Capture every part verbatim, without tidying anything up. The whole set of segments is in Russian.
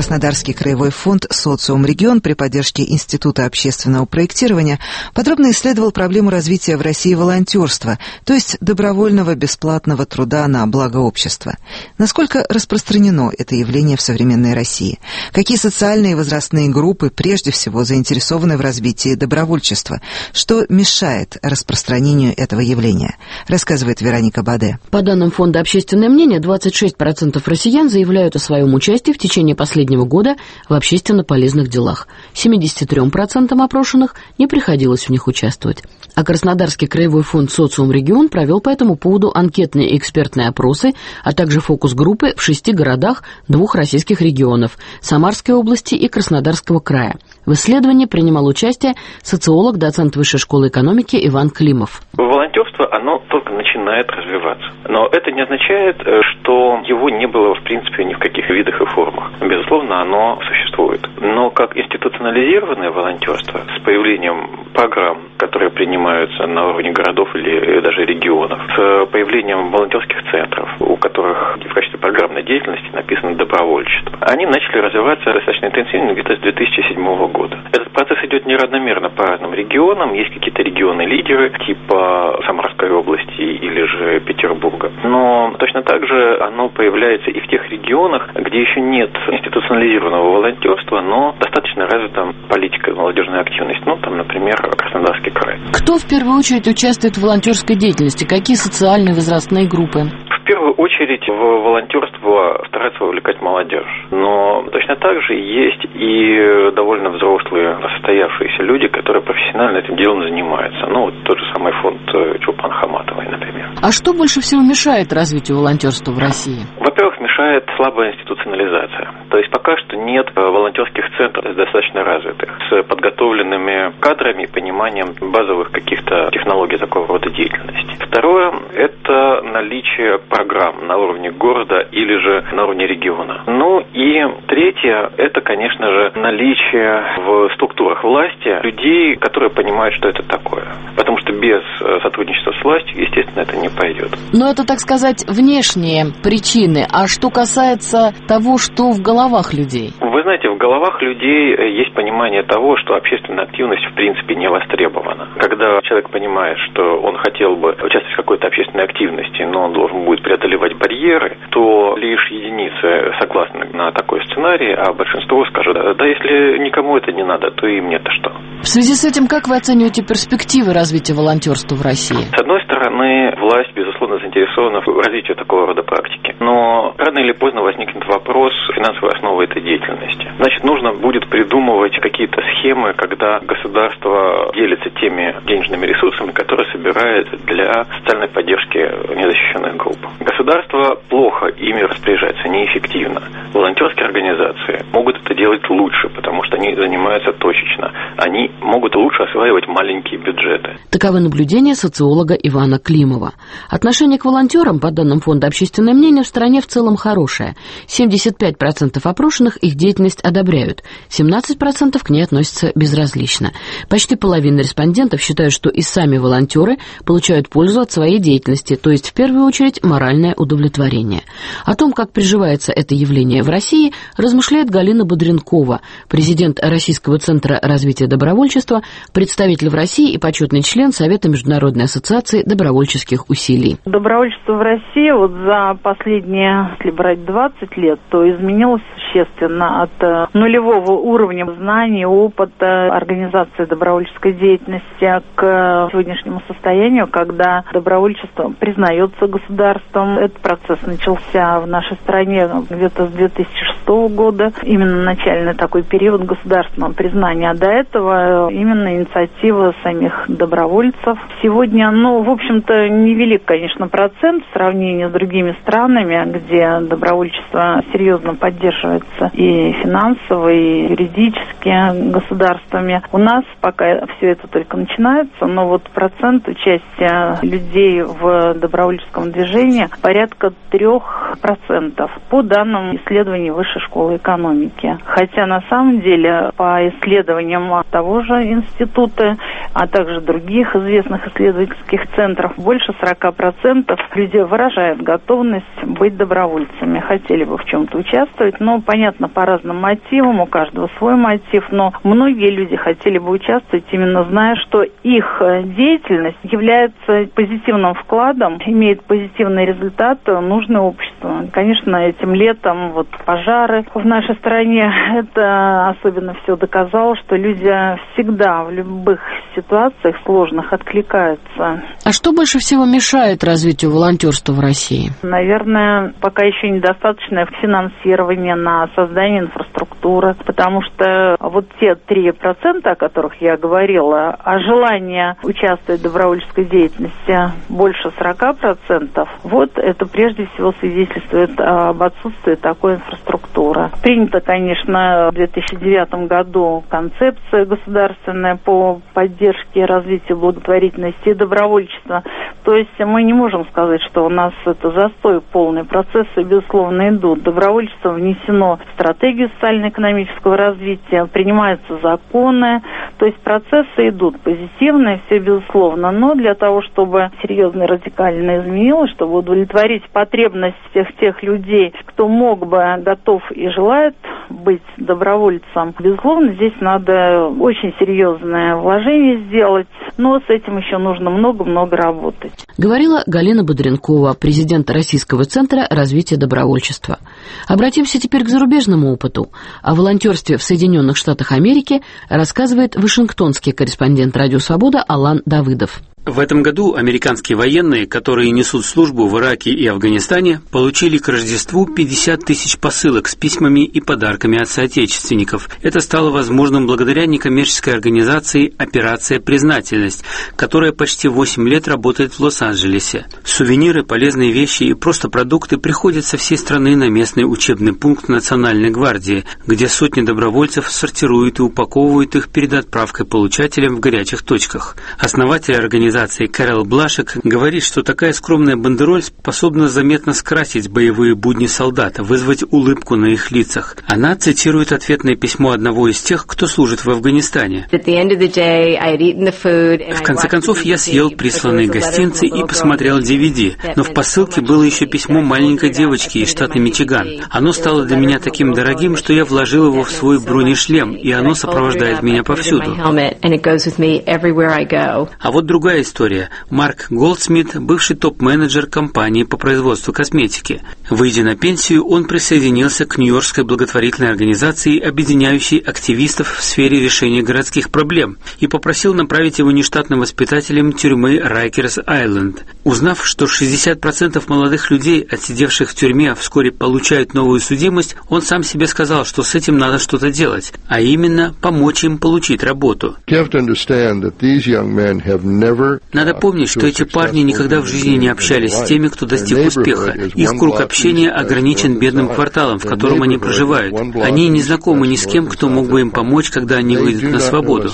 Краснодарский краевой фонд «Социум Регион» при поддержке Института общественного проектирования подробно исследовал проблему развития в России волонтерства, то есть добровольного бесплатного труда на благо общества. Насколько распространено это явление в современной России? Какие социальные и возрастные группы прежде всего заинтересованы в развитии добровольчества? Что мешает распространению этого явления? Рассказывает Вероника Баде. По данным Фонда «Общественное мнение», двадцать шесть процентов россиян заявляют о своем участии в течение последнего года в общественно полезных делах. семьдесят три процента опрошенных не приходилось в них участвовать. А Краснодарский краевой фонд «Социум Регион» провел по этому поводу анкетные и экспертные опросы, а также фокус-группы в шести городах двух российских регионов – Самарской области и Краснодарского края. В исследовании принимал участие социолог, доцент Высшей школы экономики Иван Климов. Волонтерство, оно только начинает развиваться. Но это не означает, что его не было, в принципе, ни в каких видах и формах. Безусловно, оно существует. Но как институционализированное волонтерство с появлением программ, которые принимаются на уровне городов или даже регионов, с появлением волонтерских центров, у которых в качестве программной деятельности написано добровольчество, они начали развиваться достаточно интенсивно где-то с две тысячи седьмого года. Этот процесс идет неравномерно по разным регионам. Есть какие-то регионы-лидеры, типа Самарской области или же Петербурга. Но точно так же оно появляется и в тех регионах, где еще нет институционализированного волонтерства, но достаточно развита политика молодежной активности. Ну, там, например, Краснодарский край. Кто в первую очередь участвует в волонтерской деятельности? Какие социальные возрастные группы? В первую очередь в волонтерство стараются вовлекать молодежь. Но точно так же есть и довольно взрослые, состоявшиеся люди, которые профессионально этим делом занимаются. Ну, вот тот же самый фонд Чулпан Хаматовой, например. А что больше всего мешает развитию волонтерства в России? Во-первых, мешает слабая институционализация. То есть пока что нет волонтерских центров достаточно развитых, с подготовленными кадрами и пониманием базовых каких-то технологий такого рода деятельности. Второе – это наличие программ на уровне города или же на уровне региона. Ну и третье – это, конечно же, наличие в структурах власти людей, которые понимают, что это такое. Потому что без сотрудничества с властью, естественно, это не пойдет. Но это, так сказать, внешние причины. А что касается того, что в головах людей? Вы знаете, в головах людей есть понимание того, что общественная активность в принципе не востребована. Когда человек понимает, что он хотел бы участвовать в какой-то общественной активности, но он должен будет преодолевать барьеры, то лишь единицы согласны на такой сценарий, а большинство скажут, да если никому это не надо, то и мне-то что. В связи с этим, как вы оцениваете перспективы развития волонтерства в России? С одной стороны, власть, безусловно, заинтересована в развитии такого рода практики. Но рано или поздно возникнет вопрос финансовой основы этой деятельности. Значит, нужно будет придумывать какие-то схемы, когда государство делится теми денежными ресурсами, которые собирает для социальной поддержки незащищенных групп. Государство плохо ими распоряжается, неэффективно. Волонтерские организации могут это делать лучше, потому что они занимаются точечно. Они могут лучше осваивать маленькие бюджеты. Таковы наблюдения социолога Ивана Климова. Отношение к волонтерам, по данным Фонда «Общественное мнение», в стране в целом хорошее. семьдесят пять процентов опрошенных их деятельность одобряют, семнадцать процентов к ней относятся безразлично. Почти половина респондентов считают, что и сами волонтеры получают пользу от своей деятельности, то есть в первую очередь моральное удовлетворение. О том, как приживается это явление в России, размышляет Галина Бодренкова, президент Российского центра развития добровольчества, представитель в России и почетный член Совета Международной ассоциации добровольческих усилий. Добровольчество в России вот за последние, если брать двадцать лет, то изменилось существенно от нулевого уровня знаний, опыта организации добровольческой деятельности к сегодняшнему состоянию, когда добровольчество признается государством. Этот процесс начался в нашей стране где-то с две тысячи шестого года, именно начальный такой период государственного признания. А до этого именно инициатива самих добровольцев. Сегодня, ну, в общем-то, невелик, конечно, процент в сравнении с другими странами, где добровольчество серьезно поддерживается и финансово, и юридически государствами. У нас пока все это только начинается, но вот процент участия людей в добровольческом движении порядка трех процентов по данным исследований Высшей школы экономики. Хотя на самом деле по исследованиям того же институты, а также других известных исследовательских центров. Больше сорок процентов людей выражают готовность быть добровольцами, хотели бы в чем-то участвовать, но, понятно, по разным мотивам, у каждого свой мотив, но многие люди хотели бы участвовать, именно зная, что их деятельность является позитивным вкладом, имеет позитивный результат, нужное обществу. Конечно, этим летом вот пожары в нашей стране, это особенно все доказало, что люди всегда в любых ситуациях сложных откликаются. А что больше всего мешает развитию волонтерства в России? Наверное, пока еще недостаточное финансирование на создание инфраструктуры, потому что вот те три процента, о которых я говорила, а желание участвовать в добровольческой деятельности больше сорок процентов, вот это прежде всего свидетельствует об отсутствии такой инфраструктуры. Принято, конечно, в две тысячи девятом году концепция государственная по поддержке и развитию благотворительности и добровольчества. То есть мы не можем сказать, что у нас это застой, полный процессы, безусловно, идут. Добровольчество внесено в стратегию социально-экономического развития, принимаются законы, то есть процессы идут позитивные, все безусловно, но для того, чтобы серьезно и радикально изменилось, чтобы удовлетворить потребность всех тех людей, кто мог бы, готов и желает быть добровольцем, безусловно, здесь надо очень серьезное вложение сделать, но с этим еще нужно много-много работать. Говорила Галина Бодренкова, президент Российского центра развития добровольчества. Обратимся теперь к зарубежному опыту. О волонтерстве в Соединенных Штатах Америки рассказывает вашингтонский корреспондент «Радио Свобода» Алан Давыдов. В этом году американские военные, которые несут службу в Ираке и Афганистане, получили к Рождеству пятьдесят тысяч посылок с письмами и подарками от соотечественников. Это стало возможным благодаря некоммерческой организации «Операция Признательность», которая почти восемь лет работает в Лос-Анджелесе. Сувениры, полезные вещи и просто продукты приходят со всей страны на местный учебный пункт Национальной гвардии, где сотни добровольцев сортируют и упаковывают их перед отправкой получателям в горячих точках. Основатель организации Кэрол Блашек говорит, что такая скромная бандероль способна заметно скрасить боевые будни солдат, вызвать улыбку на их лицах. Она цитирует ответное письмо одного из тех, кто служит в Афганистане. В конце концов, я съел присланные гостинцы и посмотрел ди ви ди, но в посылке было еще письмо маленькой девочки из штата Мичиган. Оно стало для меня таким дорогим, что я вложил его в свой бронешлем, и оно сопровождает меня повсюду. А вот другая история. Марк Голдсмит, бывший топ-менеджер компании по производству косметики. Выйдя на пенсию, он присоединился к Нью-Йоркской благотворительной организации, объединяющей активистов в сфере решения городских проблем, и попросил направить его нештатным воспитателем тюрьмы Райкерс-Айленд. Узнав, что шестьдесят процентов молодых людей, отсидевших в тюрьме, вскоре получают новую судимость, он сам себе сказал, что с этим надо что-то делать, а именно помочь им получить работу. Надо помнить, что эти парни никогда в жизни не общались с теми, кто достиг успеха. Их круг общения ограничен бедным кварталом, в котором они проживают. Они не знакомы ни с кем, кто мог бы им помочь, когда они выйдут на свободу.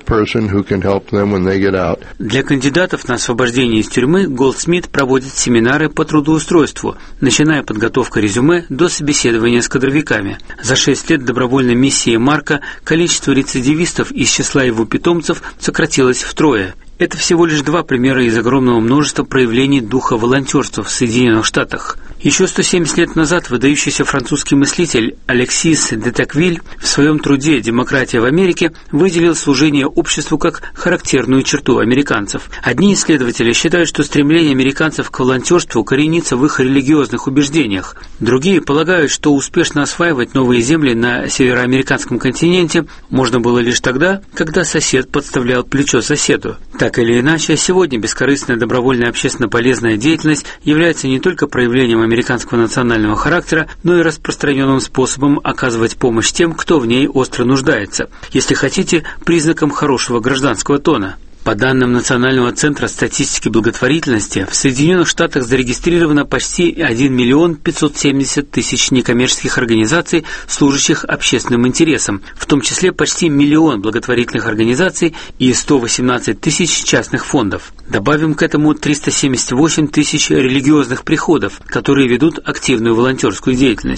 Для кандидатов на освобождение из тюрьмы Голдсмит проводит семинары по трудоустройству, начиная подготовка резюме до собеседования с кадровиками. За шесть лет добровольной миссии Марка количество рецидивистов из числа его питомцев сократилось втрое. Это всего лишь два примера из огромного множества проявлений духа волонтерства в Соединенных Штатах. Еще сто семьдесят лет назад выдающийся французский мыслитель Алексис де Токвиль в своем труде «Демократия в Америке» выделил служение обществу как характерную черту американцев. Одни исследователи считают, что стремление американцев к волонтерству коренится в их религиозных убеждениях. Другие полагают, что успешно осваивать новые земли на североамериканском континенте можно было лишь тогда, когда сосед подставлял плечо соседу. Так или иначе, сегодня бескорыстная добровольная общественно полезная деятельность является не только проявлением американского национального характера, но и распространенным способом оказывать помощь тем, кто в ней остро нуждается. Если хотите, признаком хорошего гражданского тона. По данным Национального центра статистики благотворительности, в Соединенных Штатах зарегистрировано почти один миллион пятьсот семьдесят тысяч некоммерческих организаций, служащих общественным интересам, в том числе почти миллион благотворительных организаций и сто восемнадцать тысяч частных фондов. Добавим к этому триста семьдесят восемь тысяч религиозных приходов, которые ведут активную волонтерскую деятельность.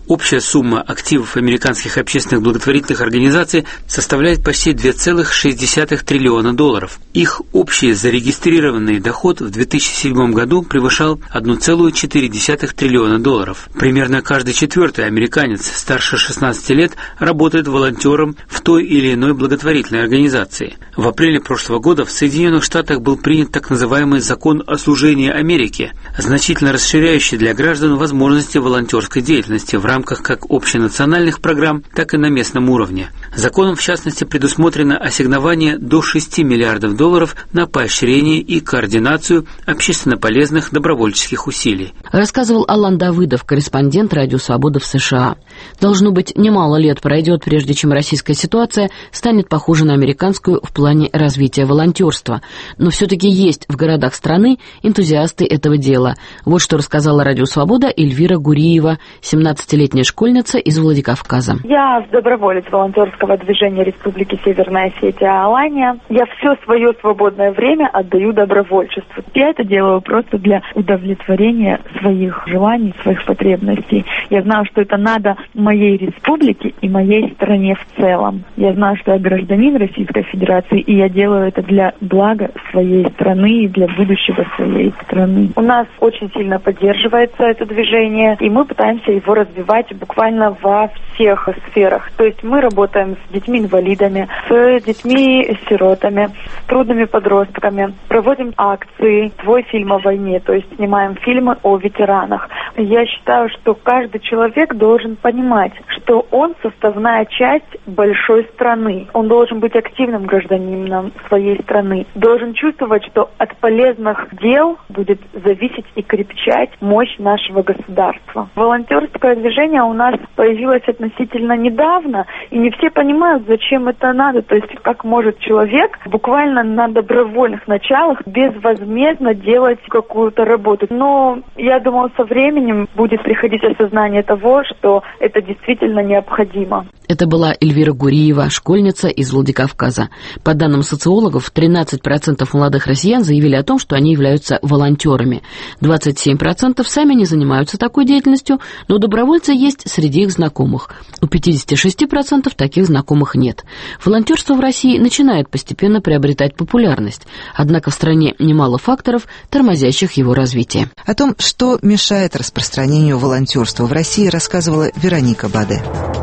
Общая сумма активов американских общественных благотворительных организаций составляет почти два целых шесть десятых триллиона долларов. Их общий зарегистрированный доход в две тысячи седьмом году превышал одна целая четыре десятых триллиона долларов. Примерно каждый четвертый американец старше шестнадцати лет работает волонтером в той или иной благотворительной организации. В апреле прошлого года в Соединенных Штатах был принят так называемый «Закон о служении Америке», значительно расширяющий для граждан возможности волонтерской деятельности в рамках как общенациональных программ, так и на местном уровне. Законом, в частности, предусмотрено ассигнование до шести миллиардов долларов на поощрение и координацию общественно полезных добровольческих усилий. Рассказывал Алан Давыдов, корреспондент «Радио Свобода» в США. Должно быть, немало лет пройдет, прежде чем российская ситуация станет похожа на американскую в плане развития волонтерства. Но все-таки есть в городах страны энтузиасты этого дела. Вот что рассказала «Радио Свобода» Эльвира Гуриева, семнадцатилетняя школьница из Владикавказа. Я доброволец волонтерского движения Республики Северная Осетия Алания. Я все свое свободное время отдаю добровольчеству. Я это делаю просто для удовлетворения своих желаний, своих потребностей. Я знаю, что это надо моей республике и моей стране в целом. Я знаю, что я гражданин Российской Федерации, и я делаю это для блага своей страны и для будущего своей страны. У нас очень сильно поддерживается это движение, и мы пытаемся его развивать буквально во всех сферах. То есть мы работаем с детьми-инвалидами, с детьми-сиротами, с трудными подростками, проводим акции, твой фильм о войне, то есть снимаем фильмы о ветеранах. Я считаю, что каждый человек должен понимать, что он составная часть большой страны. Он должен быть активным гражданином своей страны, должен чувствовать, что от полезных дел будет зависеть и крепчать мощь нашего государства. Волонтерское движение у нас появилось относительно недавно, и не все понимают, зачем это надо. То есть как может человек буквально на добровольных началах безвозмездно делать какую-то работу. Но я думаю, со временем будет приходить осознание того, что это действительно необходимо. Это была Эльвира Гуриева, школьница из Владикавказа. По данным социологов, тринадцать процентов молодых россиян заявили о том, что они являются волонтерами. двадцать семь процентов сами не занимаются такой деятельностью, но добровольцы есть среди их знакомых. У пятьдесят шесть процентов таких знакомых нет. Волонтерство в России начинает постепенно приобретать популярность. Однако в стране немало факторов, тормозящих его развитие. О том, что мешает распространению волонтерства в России, рассказывала Вероника Баде.